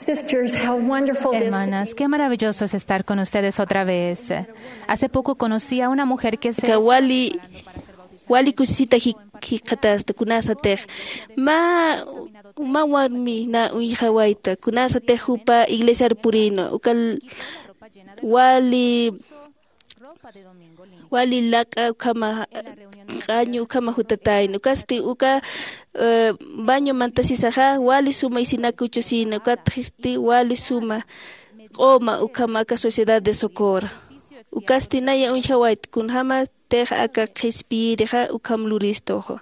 Sisters, how wonderful it is to Hermanas, qué maravilloso es estar con ustedes otra vez. Hace poco conocí a una mujer que se... wali kusita hikatas kunasa tej ma warmi na uija waita kunasa tej hupa iglesia purino ukal wali laka kama qañu kama hutataino kasti uka baño mantasisaja wali suma isinakuchusina ukati wali suma qoma ukama ka sociedad de socorro ukasti naya unjawait kunhama teja aka qhispirija ukam luristojo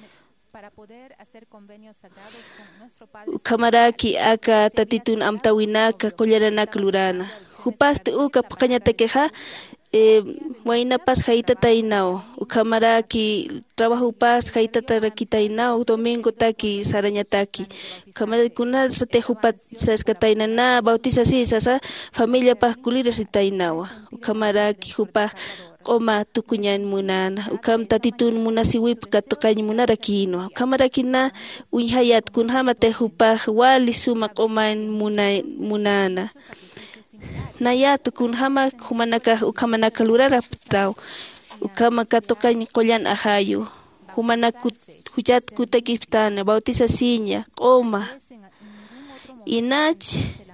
ukamaraki aka tatitun amtawinaka qullaranaka lurana hupaste uka paqañatakeja wainapas haitata inao ukamaraki trabajo pas haitata rakita inao domingo taki sarañataki ukamaraki kunasa tejupa saskataina na bautiza sisa familia pas kulira sita inawa ukamaraki hupa qoma tukuñan munana ukam tatitun munasiwip katuqañ munarakino ukamaraki na unhayat kunhama tejupa wali suma qoman munana nayatu kunhama humanaka ukamanaka lurara ptao ukama katoqañ qollan ahayu humanaku hujat kutakiptana bautiza siña qoma inach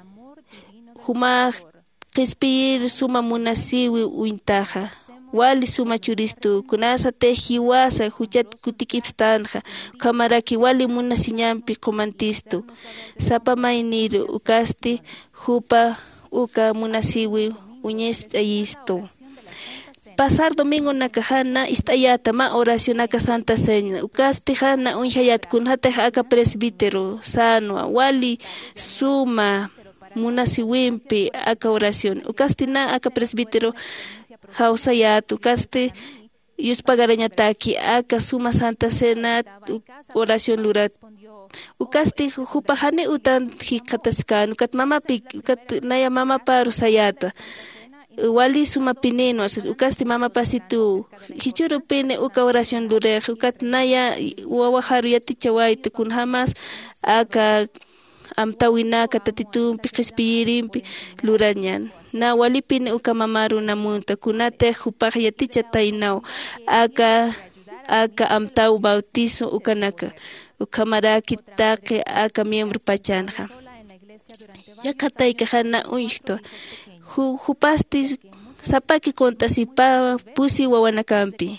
huma qispir suma munasiwi uintaja wali suma churistu kunasa te hiwasa hujat kutikipstanja kamaraki wali munasiñampi qomantistu sapa maynir ukasti hupa uka munasiwi uñes ayisto pasar domingo nakajana istayata ma oración naka santa seña ukasti jana unhayat kunhata aka presbítero sanua wali suma munasiwimpi aka oración ukasti na aka presbítero hausayat ukasti yuspagarañataki aka suma santa cena oración lurat ukasti hupajane utan hikataskan ukat mamapi ukat naya mama paru sayata wali suma pineno ukasti mama pasitu hichuru pene uka oración lurej ukat naya wawaharu yatichawaita kun hamas aka amtawinaka tatitun piqispiyirimpi lurañan na wali pine uka mamaru namunta kunate hupaj yaticha tainao aka amtaw bautizo ukanaka ukamaraki taqe aka miembro pachanja yakatayka hana unhto hupastis sapaki kontasipa pusi wawanakampi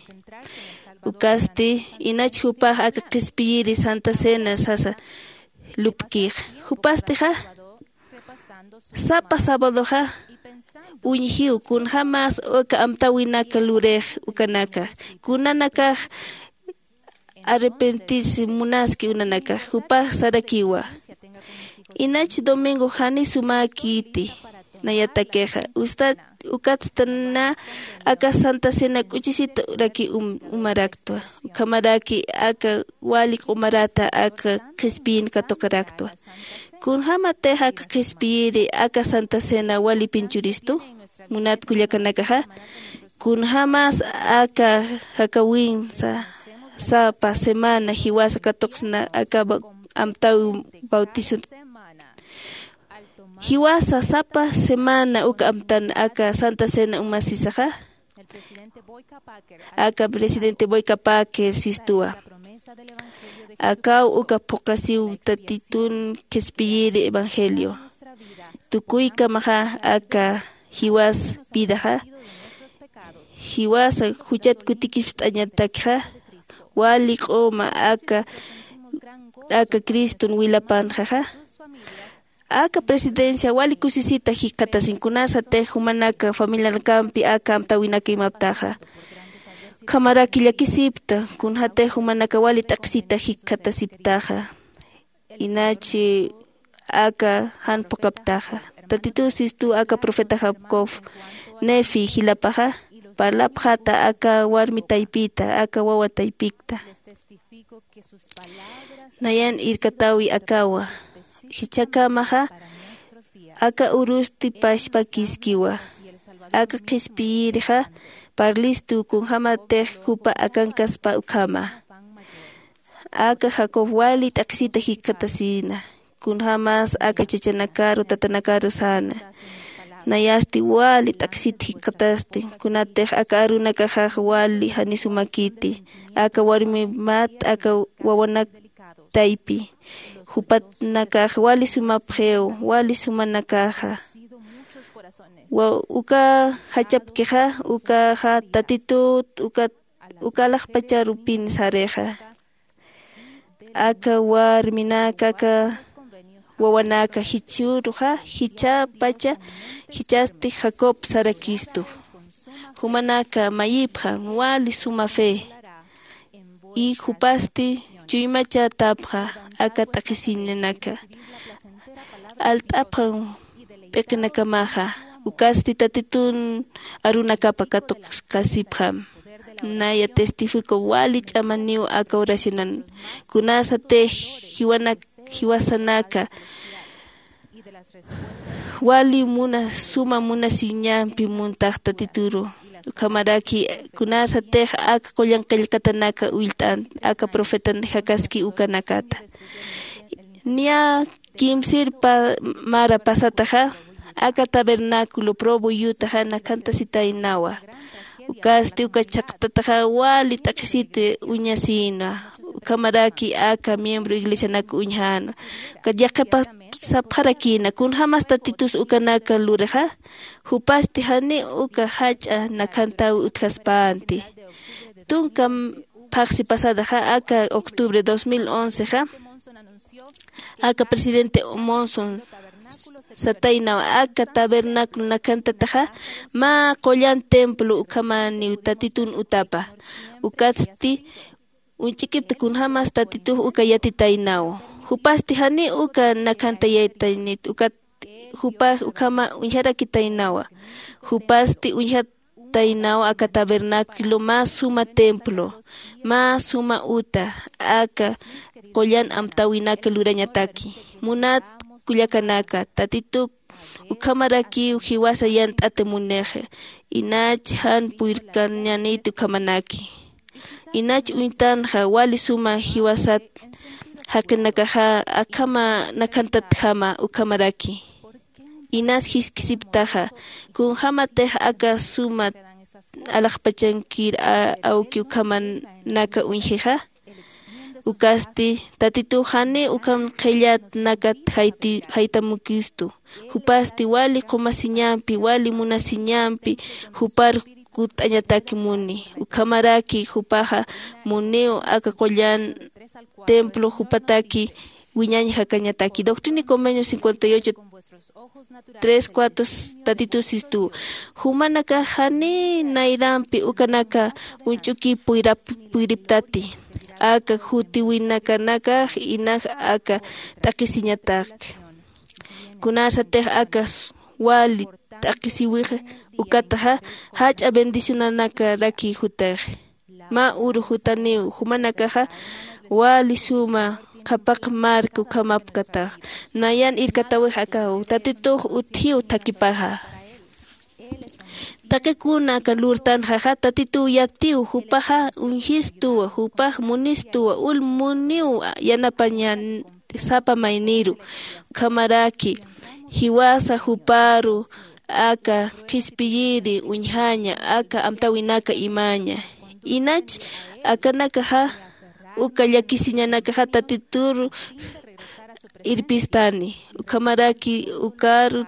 ukasti inach hupaj aka qispiyiri santa cena sasa lupkij hupastija sapa sabadoja unhiu kun hamas uka amtawinaka lurej ukanaka kunanaka arrepentirse munaski unanaka hupaj sarakiwa inach domingo hani sumakiti nayatakeja usted ukatstana aka santa cena kuchisita raki umaraktua kamaraki aka walik umarata aka qispin katokaraktua kun hama teja aka qispiri aka santa cena wali pinchuristu munat kullakanakaja kun hamas aka hakawinsa sapa semana hiwasa katoqsna aka amtaw bautizo hiwasa sapa semana uka amtan aka santa cena umasisaja aka presidente Boyka Packer sistua aka uka pokasiu tatitun qispiyiri evangelio tukuyka maja aka hiwas bidaja hiwasa hujat kutikipstañatakja wali qoma aka Cristo wilapanja aka presidencia wali kusisita hikatasinkunasa te humanaka familia campi aka amtawinaka imaptaja kamaraki llakisipta kunhate humanaka wali taksita hikatasiptaja inachi aka hanpokaptaja tatitusis tu aka profeta Jacob nefi hilapaja parlapjata aka warmi taipita aka wawa taipikta nayan irkatawi akawa hichakamaja aka urusti pashpa kiskiwa aka qispiyirja parlistu kun hamate hupa akankaspa ukama aka Jacob wali taksita hikatasina kun hamas aka chachanakaru tatanakaru sana nayasti wali taksiti qatasti kunatej aka arunaka haq wali hanisumakiti aka warmi mat aka wawanak taypi hupat nakaj wali sumapjeo wali sumanakaja uka hachapkeja uka ha tatitut uka lajpacharupin sareja aka warminaka aka wawanaka hichuruja hichapacha hichasti Jacob sarakistu humanaka mayipja wali suma fe y hupasti chuymacha tapja aka taqisinanaka altapja peqinakamaja ukasti tatitun arunakapa kasipja naya testifico wali chamaniu aka oracionan kunasa te hiwasanaka wali suma muna siñampi muntaq tatituru kamaraki kunasa te aka qoyanqillkatanaka uylt'an aka profetan hakaski ukanakata nia kimsirpa mara pasataja aka tabernáculo probo yutaja nakanta sitainawa ukasti ukachaqtataja wali taqisite uñasina kamaraki aka miembro iglesia naku uñhano kayaqapa sapharakina kun hamas tatitus ukanaka lureja hupasti hani uka hacha nakanta utkaspanti tunka paxi pasada ja aka octubre 2011 ja aka presidente Monson Sataina aka tabernáculo nakanta taja ma qollan templo ukamani tatitun utapa ukasti unchikipta kun hamas tatitu ukayati tainao hupasti hani uka nakanta yatainit ukat ukama unjara kitainawa hupasti unjat tainawa aka tabernáculo ma suma templo ma suma uta aka qollan amtawinaka lurañataki munat kullakanaka tatituk ukamaraki ujiwasa yant'ata muneje inach han puirkañanitu kamanaki inach uintanja wali suma hiwasat hakinakaja akama nakantat jama ukamaraki inas hiskisiptaja kun hamatej aka sumat alaqpachankir auki ukamanaka unjeja ukasti tatitu hani ukam qillat nakat haytamukistu hupasti wali qumasiñampi wali munasiñampi hupar kutañataki muni ukamaraki hupaja muneo aka qollan templo hupataki wiñaña hakañataki doctrina y convenio 58 3-4 tatitusistu humanaka hani nairampi ukanaka unchuki puiriptati aka hutiwinakanaka inaj aka taqisiñatak kunasa tej aka wali taqisiwija ukataja hacha bendicionanaka raki hutaj ma uru hutaniu humanakaja wali suma kapak marku kamapkata nayan irkatawe hakau tatituh uthiu takipaja takekuna kalurtan jaja tatitu yatiu hupaja unhistu hupaj munistu ulmuniu yanapañan sapa mainiru kamaraki hiwasa huparu aka kispiyiri unhaña aka amtawinaka imaña inach akanaka ha uka llakisiñanaka ha tatituru irpistani kamaraki ukaru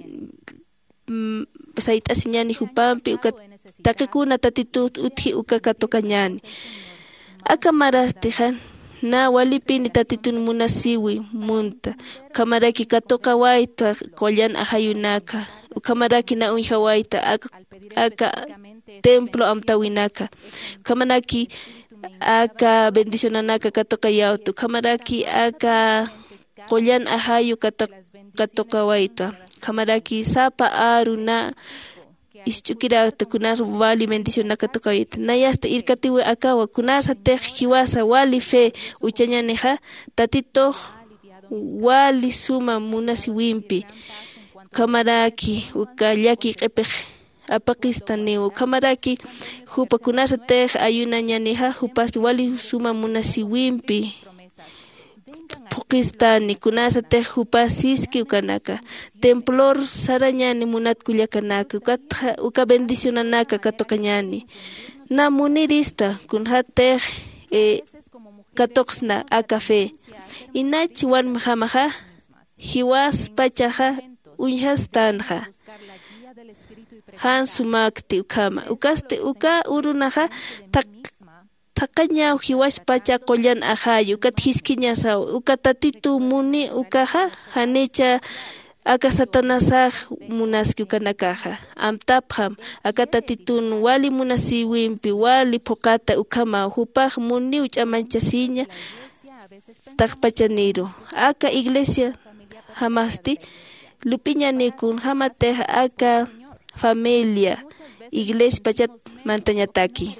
saitasiñani hupampi uka takekuna tatitut uthi uka katokañani aka marastijan na walipini tatitun munasiwi munta kamaraki katoka waita qollan ahayunaka kamaraki na unha waita aka templo amtawinaka kamaraki aka bendicionanaka katoka yautu kamaraki aka qollan ahayu katoka waita kamaraki sapa aruna ischukirata kunar wali bendicionaka katoka waita nayasta irkatiwe akawa kunasa tej hiwasa wali fe uchañaneja tatito wali suma munasiwimpi kamaraki ukallaki qepej apaqistaniu kamaraki hupa kunasa tej ayunañaneja hupas wali suma munasiwimpi pukistani kunasa te jupasiski ukanaka templor sarañani munatkullakanaka uka bendicionanaka katokañani na munirista kunhate katoksna a café inachi warmi hamaja hiwas pachaja unhastanja han sumakti ukama ukaste uka urunaja taqaña hiwas pacha qollan ajayu ukat hiskiña saw ukatatitu muni ukaja hanicha aka satanasaj munaski ukanakaja amtapham akatatitun wali munasiwimpi wali pokata ukama hupaj muni uch'amanchasiña taqpachaniro aka iglesia hamasti lupiñanikun hamateja aka familia iglesia pachat mantañataki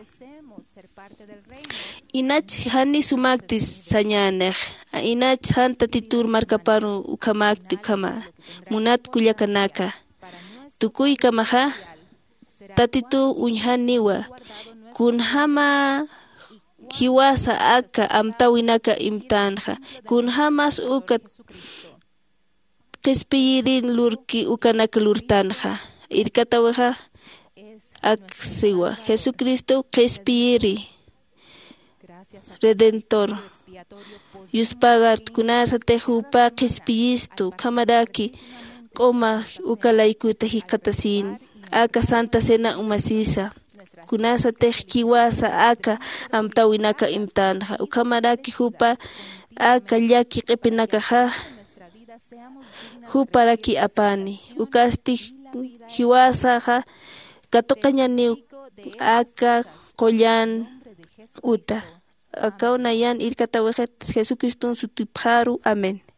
inach hani sumaktis sañanej inach hanta titur markaparu ukamakti ukama munat kullakanaka tukuy kamaja tatitu unhaniwa kunhama hiwasa aka amtawinaka imtanja kunhamas ukat qispiyirin lurki ukanaka lurtanja irkatawaja aksiwa Jesucristo qispiyiri Redentor Yuspagar kunasa tejupa qispiyistu kamaraki qoma ukalaikuta hiqatasin aka Santa Cena umasisa kunasa tejkiwasa aka amtawinaka imtanja ukamaraki hupa aka llaki qipinakaja huparaki apani ukasti hiwasaja katokañani aka qollan uta akaw nayan irkatawajet Jesucristo sutipharu amén.